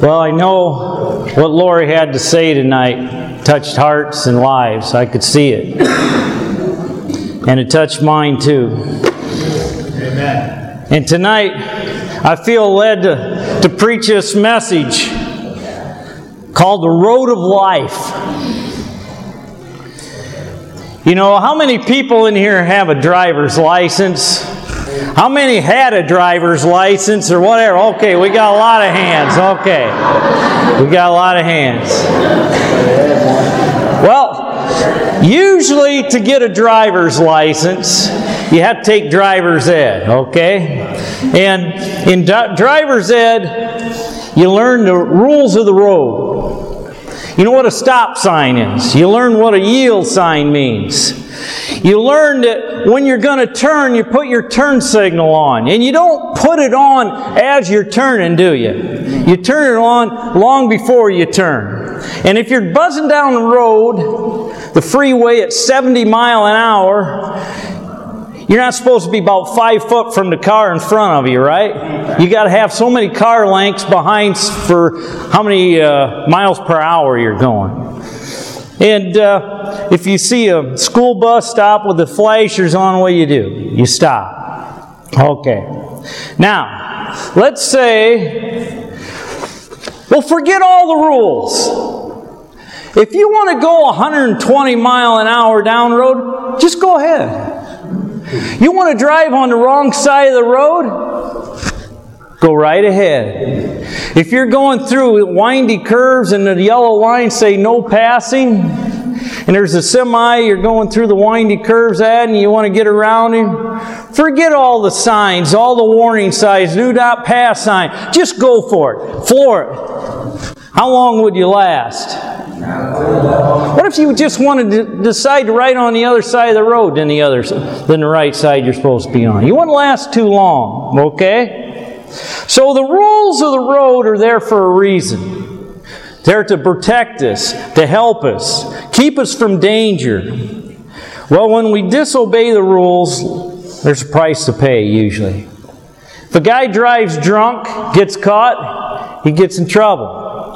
Well, I know what Lori had to say tonight touched hearts and lives. I could see it. And it touched mine too. Amen. And tonight, I feel led to preach this message called The Road of Life. You know, how many people in here have a driver's license? How many had a driver's license or whatever? Okay, we got a lot of hands. Okay. We got a lot of hands. Well, usually to get a driver's license, you have to take driver's ed, okay? And in driver's ed, you learn the rules of the road. You know what a stop sign is. You learn what a yield sign means. You learn that when you're going to turn, you put your turn signal on. And you don't put it on as you're turning, do you? You turn it on long before you turn. And if you're buzzing down the road, the freeway at 70 miles an hour, you're not supposed to be about 5 foot from the car in front of you, right? You got to have so many car lengths behind for how many miles per hour you're going. And if you see a school bus stop with the flashers on, what do? You stop. Okay. Now, let's say, well, forget all the rules. If you want to go 120 mile an hour down the road, just go ahead. You want to drive on the wrong side of the road? Go right ahead. If you're going through windy curves and the yellow lines say no passing, and there's a semi you're going through the windy curves at and you want to get around him, forget all the signs, all the warning signs, do not pass sign. Just go for it. Floor it. How long would you last? What if you just wanted to decide to ride on the other side of the road than the right side you're supposed to be on? You wouldn't last too long, okay? So the rules of the road are there for a reason. They're to protect us, to help us, keep us from danger. Well, when we disobey the rules, there's a price to pay usually. If a guy drives drunk, gets caught, he gets in trouble.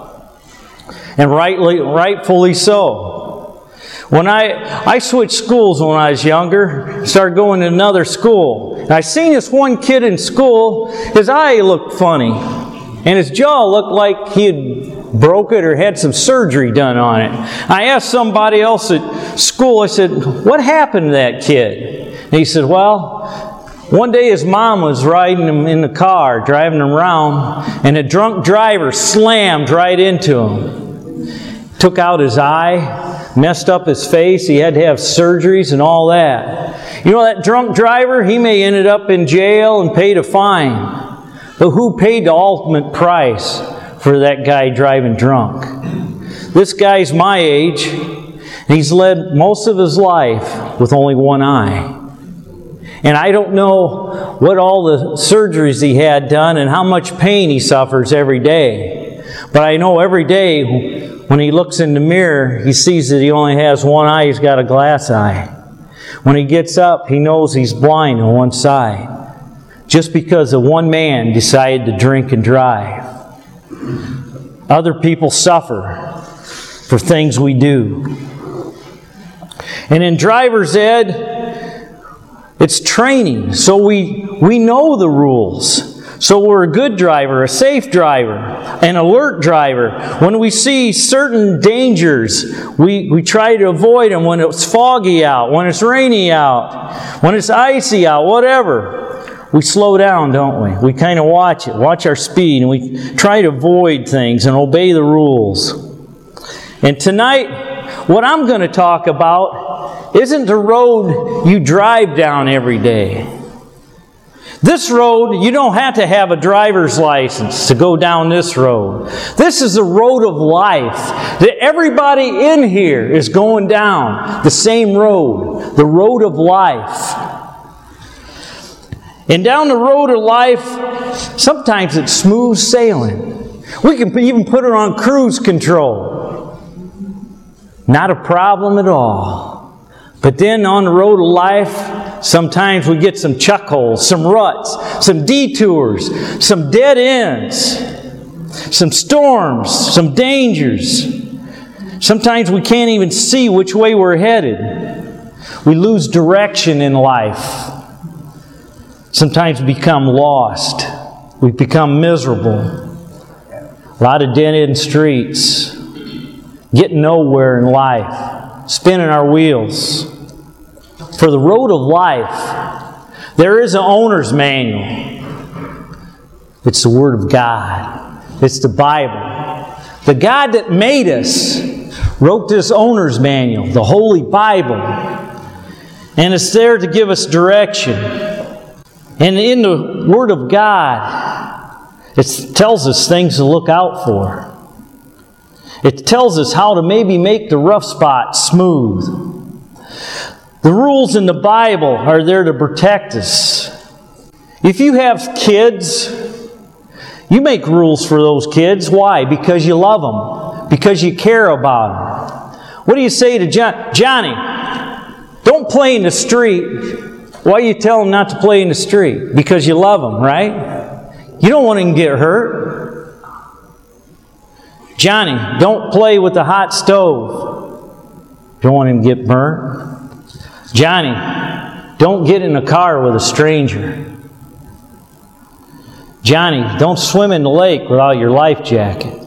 And rightfully so. When I switched schools when I was younger, started going to another school. And I seen this one kid in school, his eye looked funny. And his jaw looked like he had broke it or had some surgery done on it. I asked somebody else at school, I said, what happened to that kid? And he said, well, one day his mom was riding him in the car, driving him around, and a drunk driver slammed right into him. Took out his eye, messed up his face, he had to have surgeries and all that. You know that drunk driver, he may ended up in jail and paid a fine. But who paid the ultimate price for that guy driving drunk? This guy's my age, and he's led most of his life with only one eye. And I don't know what all the surgeries he had done and how much pain he suffers every day. But I know every day when he looks in the mirror, he sees that he only has one eye, he's got a glass eye. When he gets up, he knows he's blind on one side. Just because of one man decided to drink and drive. Other people suffer for things we do. And in driver's ed, it's training. So we know the rules. So we're a good driver, a safe driver, an alert driver. When we see certain dangers, we try to avoid them when it's foggy out, when it's rainy out, when it's icy out, whatever. We slow down, don't we? We kind of watch our speed, and we try to avoid things and obey the rules. And tonight, what I'm going to talk about isn't the road you drive down every day. This road, you don't have to have a driver's license to go down this road. This is the road of life that everybody in here is going down. The same road, the road of life. And down the road of life, sometimes it's smooth sailing. We can even put it on cruise control. Not a problem at all. But then on the road of life, sometimes we get some chuck holes, some ruts, some detours, some dead ends. some storms, some dangers. Sometimes we can't even see which way we're headed. We lose direction in life. Sometimes we become lost. We become miserable. A lot of dead-end streets. Getting nowhere in life. Spinning our wheels. For the road of life, there is an owner's manual. It's the Word of God. It's the Bible. The God that made us wrote this owner's manual, the Holy Bible. And it's there to give us direction. And in the Word of God, it tells us things to look out for. It tells us how to maybe make the rough spots smooth. The rules in the Bible are there to protect us. If you have kids, you make rules for those kids. Why? Because you love them. Because you care about them. What do you say to Johnny, don't play in the street. Why do you tell him not to play in the street? Because you love him, right? You don't want him to get hurt. Johnny, don't play with the hot stove. Don't want him to get burnt. Johnny, don't get in a car with a stranger. Johnny, don't swim in the lake without your life jacket.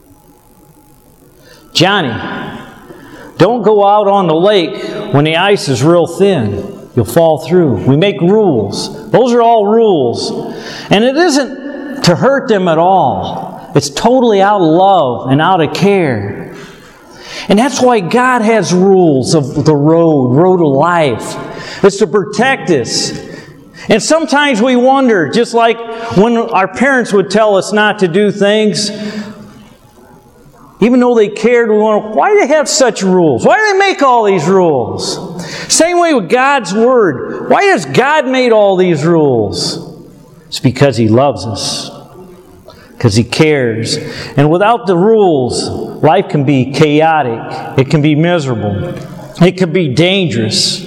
Johnny, don't go out on the lake when the ice is real thin. You'll fall through. We make rules. Those are all rules. And it isn't to hurt them at all. It's totally out of love and out of care. And that's why God has rules of the road of life. It's to protect us. And sometimes we wonder, just like when our parents would tell us not to do things, even though they cared, we wonder, why do they have such rules? Why do they make all these rules? Same way with God's Word. Why has God made all these rules? It's because He loves us. Because He cares. And without the rules, life can be chaotic. It can be miserable. It can be dangerous.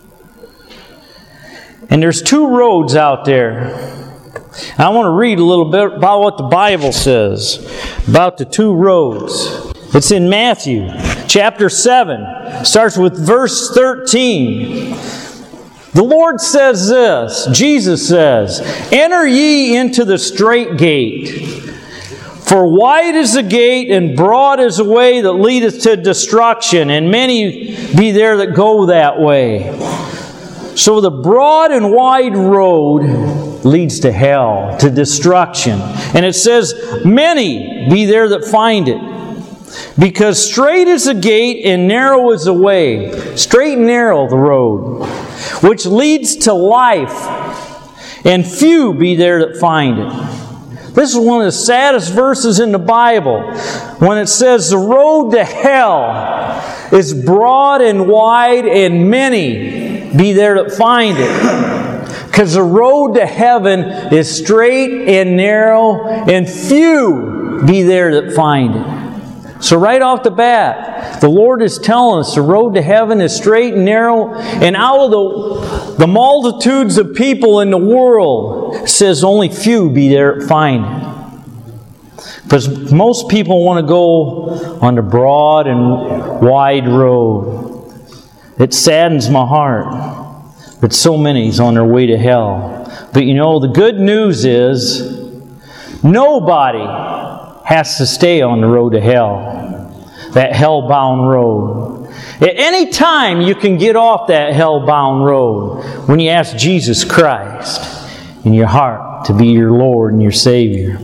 And there's two roads out there. I want to read a little bit about what the Bible says about the two roads. It's in Matthew chapter 7. Starts with verse 13. The Lord says this, Jesus says, "Enter ye into the strait gate. For wide is the gate, and broad is the way that leadeth to destruction, and many be there that go that way." So the broad and wide road leads to hell, to destruction. And it says, many be there that find it. Because straight is the gate, and narrow is the way. Straight and narrow the road, which leads to life, and few be there that find it. This is one of the saddest verses in the Bible, when it says the road to hell is broad and wide, and many be there that find it. Because the road to heaven is straight and narrow, and few be there that find it. So right off the bat, the Lord is telling us the road to heaven is straight and narrow, and out of the multitudes of people in the world, it says only few be there that find it. Because most people want to go on the broad and wide road. It saddens my heart that so many's on their way to hell. But you know, the good news is nobody has to stay on the road to hell. That hell-bound road. At any time you can get off that hell-bound road when you ask Jesus Christ in your heart to be your Lord and your Savior.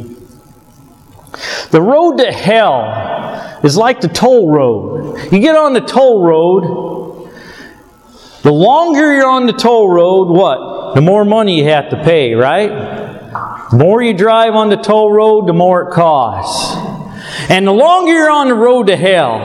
The road to hell is like the toll road. You get on the toll road, the longer you're on the toll road, what? The more money you have to pay, right? The more you drive on the toll road, the more it costs. And the longer you're on the road to hell,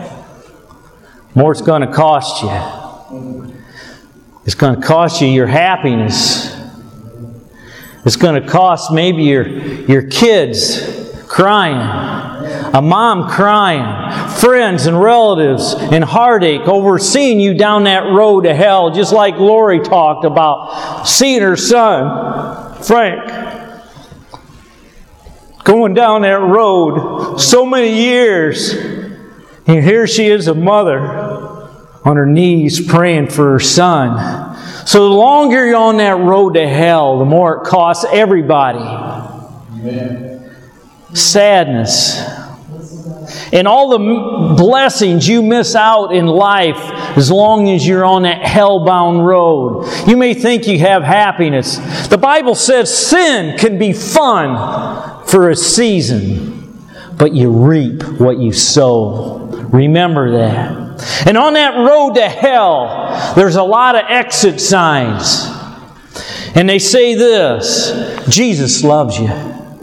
the more it's going to cost you. It's going to cost you your happiness. It's going to cost maybe your kids crying. A mom crying, friends and relatives in heartache over seeing you down that road to hell, just like Lori talked about seeing her son, Frank, going down that road so many years. And here she is, a mother, on her knees praying for her son. So the longer you're on that road to hell, the more it costs everybody. Amen. Sadness. And all the blessings you miss out in life as long as you're on that hell-bound road. You may think you have happiness. The Bible says sin can be fun for a season, but you reap what you sow. Remember that. And on that road to hell, there's a lot of exit signs. And they say this: Jesus loves you.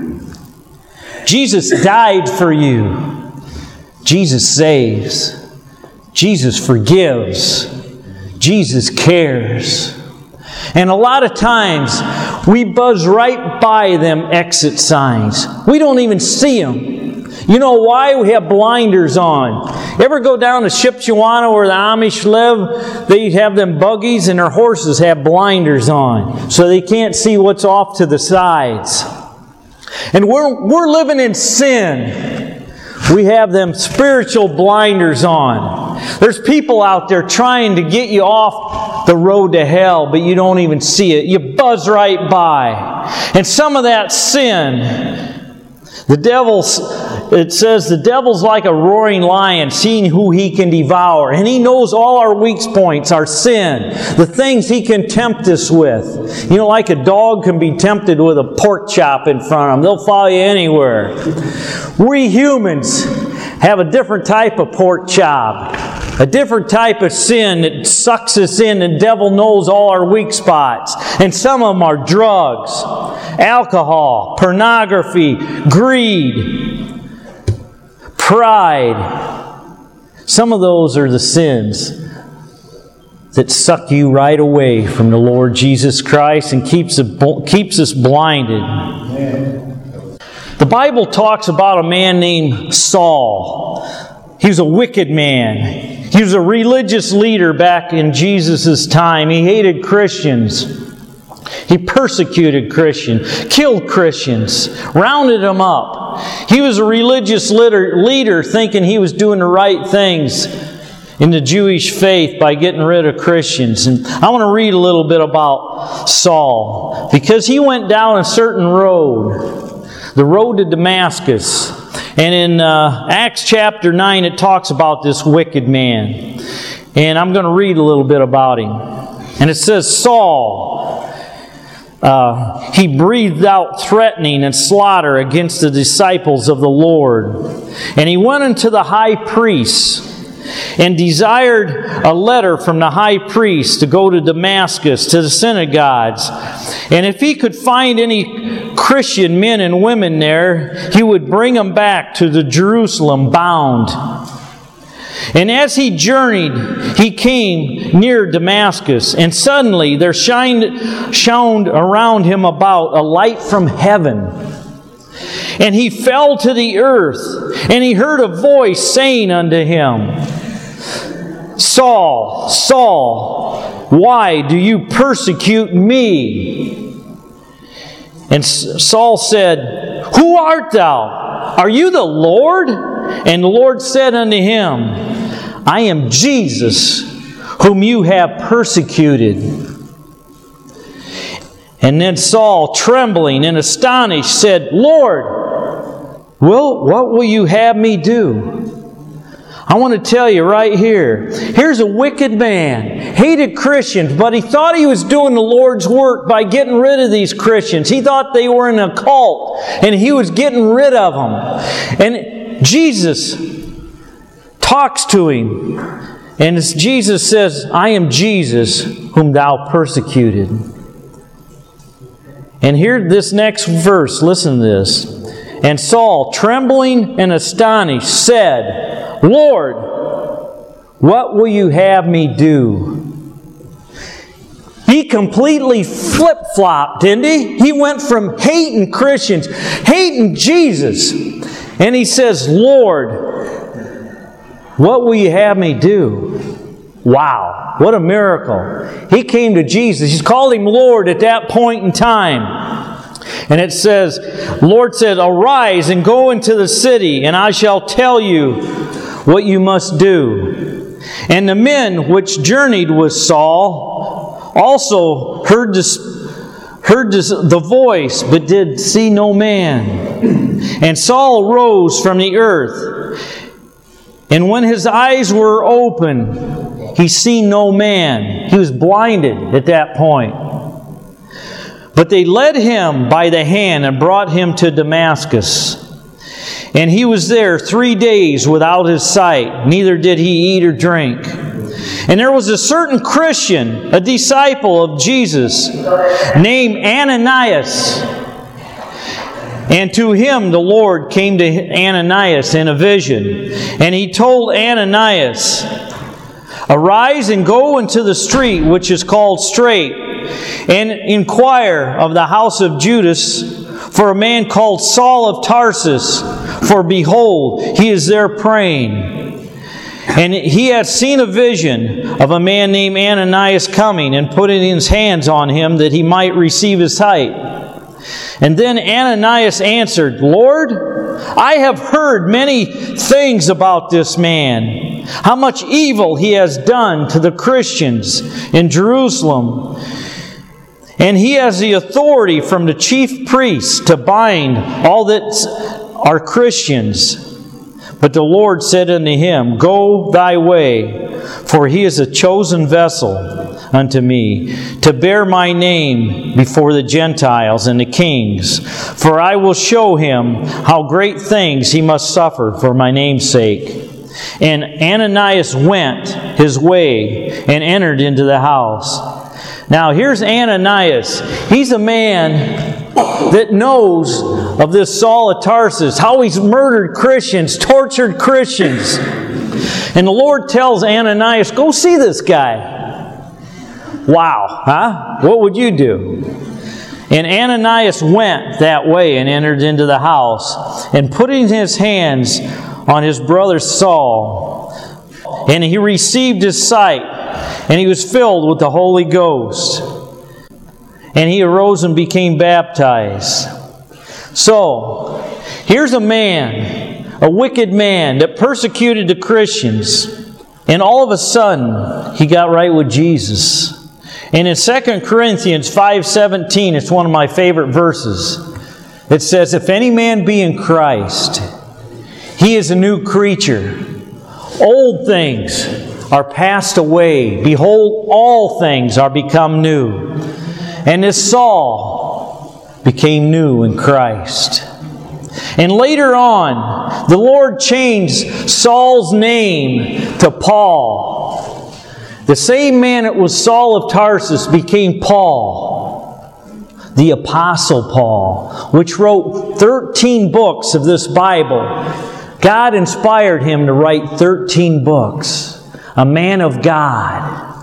Jesus died for you. Jesus saves. Jesus forgives. Jesus cares. And a lot of times, we buzz right by them exit signs. We don't even see them. You know why? We have blinders on. Ever go down to Shipshewana where the Amish live? They have them buggies and their horses have blinders on, so they can't see what's off to the sides. And we're living in sin. We have them spiritual blinders on. There's people out there trying to get you off the road to hell, but you don't even see it. You buzz right by. And some of that sin, it says the devil's like a roaring lion, seeing who he can devour. And he knows all our weak points, our sin, the things he can tempt us with. You know, like a dog can be tempted with a pork chop in front of them. They'll follow you anywhere. We humans have a different type of pork chop, a different type of sin that sucks us in. The devil knows all our weak spots. And some of them are drugs, alcohol, pornography, greed, pride. Some of those are the sins that suck you right away from the Lord Jesus Christ and keeps us blinded. Amen. The Bible talks about a man named Saul. He was a wicked man. He was a religious leader back in Jesus' time. He hated Christians. He persecuted Christians, killed Christians, rounded them up. He was a religious leader thinking he was doing the right things in the Jewish faith by getting rid of Christians. And I want to read a little bit about Saul, because he went down a certain road, the road to Damascus. And in Acts chapter 9, it talks about this wicked man. And I'm going to read a little bit about him. And it says, Saul, he breathed out threatening and slaughter against the disciples of the Lord. And he went unto the high priest and desired a letter from the high priest to go to Damascus, to the synagogues. And if he could find any Christian men and women there, he would bring them back to the Jerusalem bound. And as he journeyed, he came near Damascus, and suddenly there shone around him about a light from heaven. And he fell to the earth, and he heard a voice saying unto him, Saul, Saul, why do you persecute me? And Saul said, Who art thou? Are you the Lord? And the Lord said unto him, I am Jesus, whom you have persecuted. And then Saul, trembling and astonished, said, Lord, what will you have me do? I want to tell you right here, here's a wicked man, hated Christians, but he thought he was doing the Lord's work by getting rid of these Christians. He thought they were in a cult, and he was getting rid of them. And Jesus talks to him, and Jesus says, I am Jesus, whom thou persecuted. And here, this next verse, listen to this. And Saul, trembling and astonished, said, Lord, what will you have me do? He completely flip-flopped, didn't he? He went from hating Christians, hating Jesus, and he says, Lord, what will you have me do? Wow, what a miracle. He came to Jesus. He's called him Lord at that point in time. And it says, Lord said, "Arise and go into the city, and I shall tell you what you must do." And the men which journeyed with Saul also heard the voice, but did see no man. And Saul rose from the earth, and when his eyes were open, he seen no man. He was blinded at that point. But they led him by the hand and brought him to Damascus. And he was there 3 days without his sight, neither did he eat or drink. And there was a certain Christian, a disciple of Jesus, named Ananias. And to him the Lord came to Ananias in a vision. And he told Ananias, "Arise and go into the street which is called Straight, and inquire of the house of Judas for a man called Saul of Tarsus. For behold, he is there praying. And he had seen a vision of a man named Ananias coming and putting his hands on him that he might receive his sight. And then Ananias answered, Lord, I have heard many things about this man, how much evil he has done to the Christians in Jerusalem. And he has the authority from the chief priests to bind all that are Christians. But the Lord said unto him, Go thy way, for he is a chosen vessel unto me, to bear my name before the Gentiles and the kings. For I will show him how great things he must suffer for my name's sake. And Ananias went his way and entered into the house. Now here's Ananias. He's a man that knows of this Saul of Tarsus, how he's murdered Christians, tortured Christians. And the Lord tells Ananias, go see this guy. Wow, huh? What would you do? And Ananias went that way and entered into the house, and putting his hands on his brother Saul, and he received his sight, and he was filled with the Holy Ghost. And he arose and became baptized. So, here's a man, a wicked man that persecuted the Christians. And all of a sudden, he got right with Jesus. And in 2 Corinthians 5:17, it's one of my favorite verses. It says, If any man be in Christ, he is a new creature. Old things are passed away. Behold, all things are become new. And this Saul became new in Christ. And later on, the Lord changed Saul's name to Paul. The same man that was Saul of Tarsus became Paul, the Apostle Paul, which wrote 13 books of this Bible. God inspired him to write 13 books. A man of God.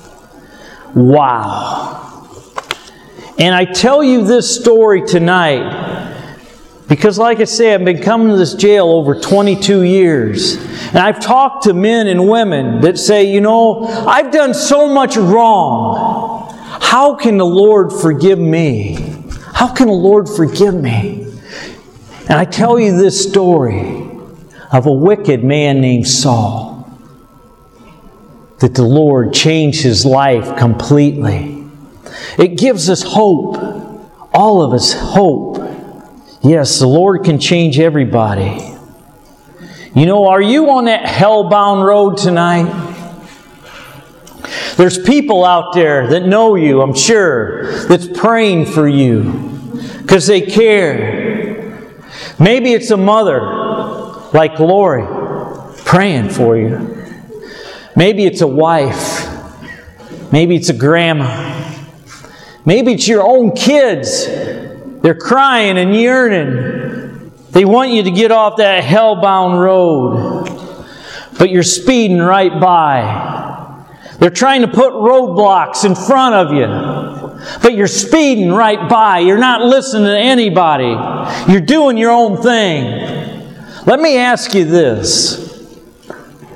Wow. And I tell you this story tonight because, like I say, I've been coming to this jail over 22 years. And I've talked to men and women that say, you know, I've done so much wrong. How can the Lord forgive me? How can the Lord forgive me? And I tell you this story of a wicked man named Saul, that the Lord changed his life completely. It gives us hope. All of us hope. Yes, the Lord can change everybody. You know, are you on that hell-bound road tonight? There's people out there that know you, I'm sure, that's praying for you because they care. Maybe it's a mother like Lori praying for you. Maybe it's a wife. Maybe it's a grandma. Maybe it's your own kids. They're crying and yearning. They want you to get off that hell-bound road. But you're speeding right by. They're trying to put roadblocks in front of you. But you're speeding right by. You're not listening to anybody. You're doing your own thing. Let me ask you this.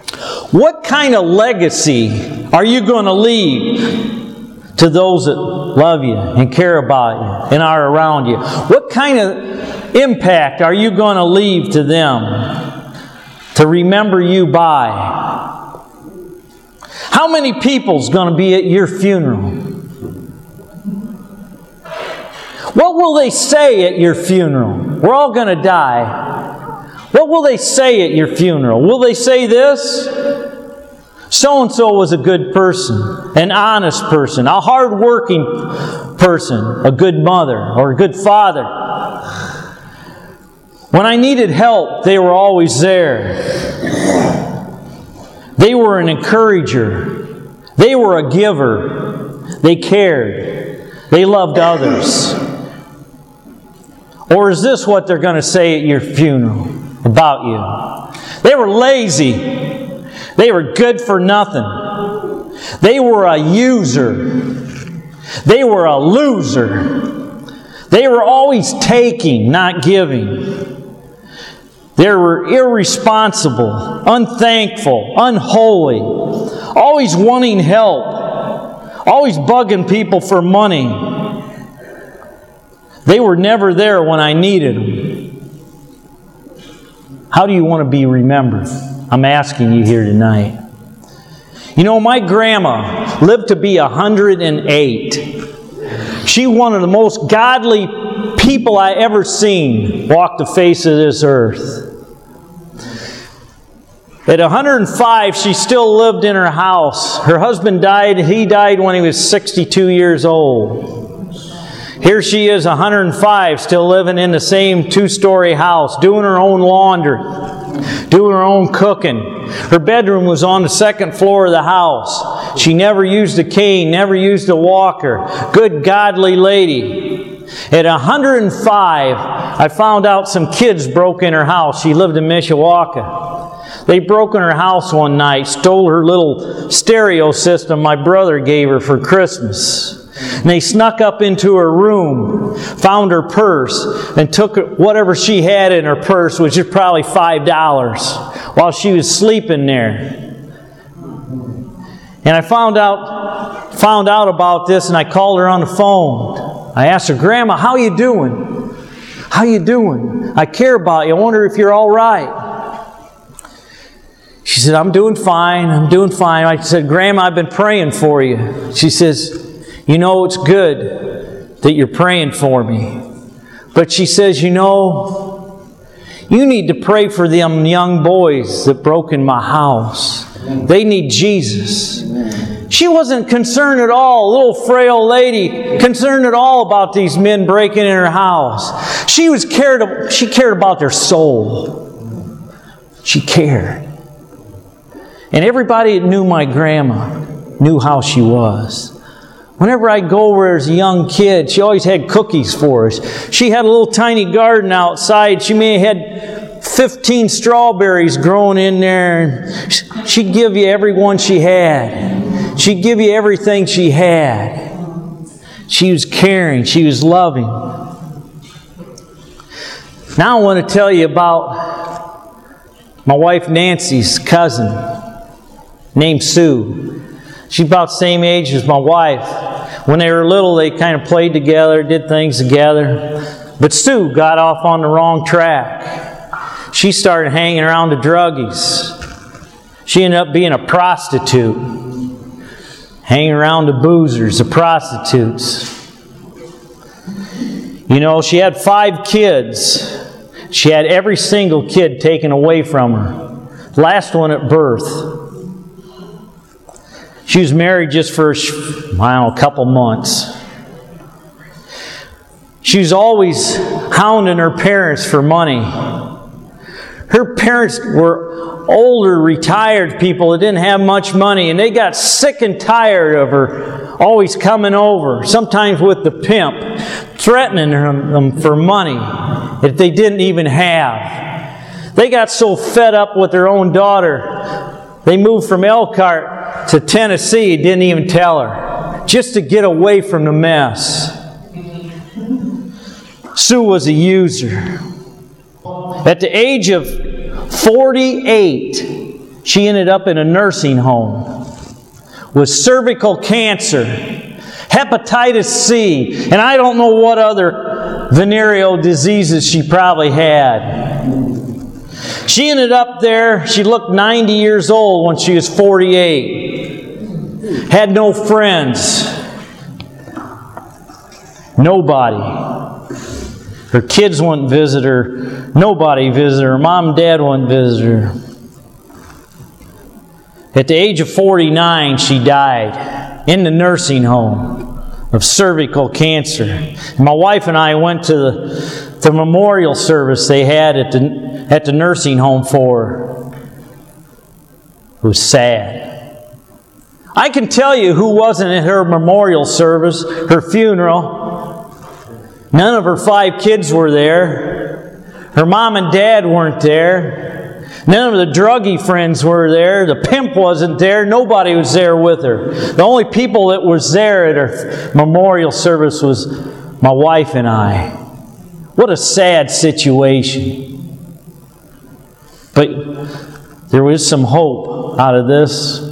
What kind of legacy are you going to leave to those that love you and care about you and are around you? What kind of impact are you going to leave to them to remember you by? How many people's going to be at your funeral? What will they say at your funeral? We're all going to die. What will they say at your funeral? Will they say this? So-and-so was a good person, an honest person, a hard-working person, a good mother or a good father. When I needed help, they were always there. They were an encourager. They were a giver. They cared. They loved others. Or is this what they're going to say at your funeral about you? They were lazy. They were good for nothing. They were a user. They were a loser. They were always taking, not giving. They were irresponsible, unthankful, unholy, always wanting help, always bugging people for money. They were never there when I needed them. How do you want to be remembered? I'm asking you here tonight. You know, my grandma lived to be 108. She one of the most godly people I ever seen walk the face of this earth. At 105, she still lived in her house. Her husband died. He died when he was 62 years old. Here she is, 105, still living in the same two-story house, doing her own laundry, doing her own cooking. Her bedroom was on the second floor of the house. She never used a cane, never used a walker. Good, godly lady. At 105, I found out some kids broke in her house. She lived in Mishawaka. They broke in her house one night, stole her little stereo system my brother gave her for Christmas. And they snuck up into her room, found her purse, and took whatever she had in her purse, which is probably $5, while she was sleeping there. And I found out about this, and I called her on the phone. I asked her, "Grandma, how you doing? How you doing? I care about you. I wonder if you're all right." She said, "I'm doing fine. I'm doing fine." I said, "Grandma, I've been praying for you." She says, "You know, it's good that you're praying for me." But she says, "You know, you need to pray for them young boys that broke in my house. They need Jesus." She wasn't concerned at all, little frail lady, concerned at all about these men breaking in her house. She cared about their soul. She cared. And everybody that knew my grandma knew how she was. Whenever I'd go over as a young kid, she always had cookies for us. She had a little tiny garden outside. She may have had 15 strawberries growing in there. She'd give you every one she had. She'd give you everything she had. She was caring. She was loving. Now I want to tell you about my wife Nancy's cousin named Sue. She's about the same age as my wife. When they were little, they kind of played together, did things together. But Sue got off on the wrong track. She started hanging around the druggies. She ended up being a prostitute. Hanging around the boozers, the prostitutes. You know, she had 5 kids. She had every single kid taken away from her. Last one at birth. She was married just for, a couple months. She was always hounding her parents for money. Her parents were older, retired people that didn't have much money, and they got sick and tired of her always coming over, sometimes with the pimp, threatening them for money that they didn't even have. They got so fed up with their own daughter, they moved from Elkhart to Tennessee, didn't even tell her, just to get away from the mess. Sue was a user. At the age of 48, she ended up in a nursing home with cervical cancer. hepatitis C, and I don't know what other venereal diseases she probably had. She ended up there, she looked 90 years old when she was 48. Had no friends. Nobody. Her kids wouldn't visit her. Nobody visited her. Mom and Dad wouldn't visit her. At the age of 49, she died in the nursing home of cervical cancer. And my wife and I went to the memorial service they had at the nursing home for her. It was sad. I can tell you who wasn't at her memorial service, her funeral. None of her 5 kids were there. Her mom and dad weren't there. None of the druggie friends were there. The pimp wasn't there. Nobody was there with her. The only people that was there at her memorial service was my wife and I. What a sad situation. But there was some hope out of this.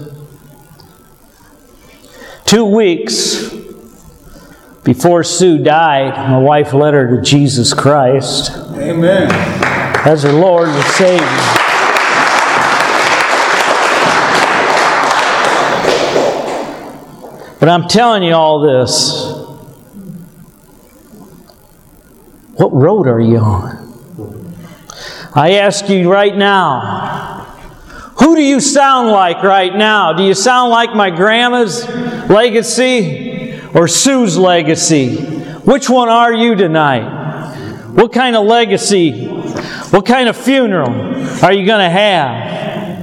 2 weeks before Sue died, my wife led her to Jesus Christ. Amen. As her Lord and Savior. But I'm telling you all this. What road are you on? I ask you right now, who do you sound like right now? Do you sound like my grandma's legacy or Sue's legacy? Which one are you tonight? What kind of legacy, what kind of funeral are you going to have?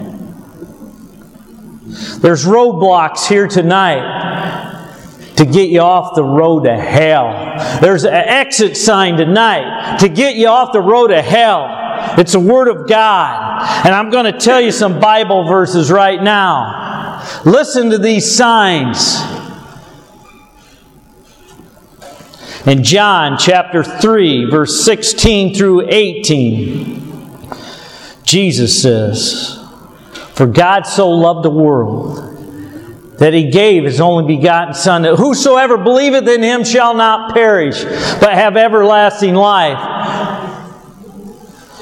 There's roadblocks here tonight to get you off the road to hell. There's an exit sign tonight to get you off the road to hell. It's the Word of God. And I'm going to tell you some Bible verses right now. Listen to these signs. In John chapter 3, verse 16 through 18, Jesus says, "For God so loved the world, that He gave His only begotten Son, that whosoever believeth in Him shall not perish, but have everlasting life.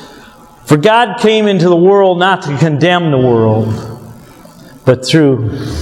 For God came into the world not to condemn the world, but through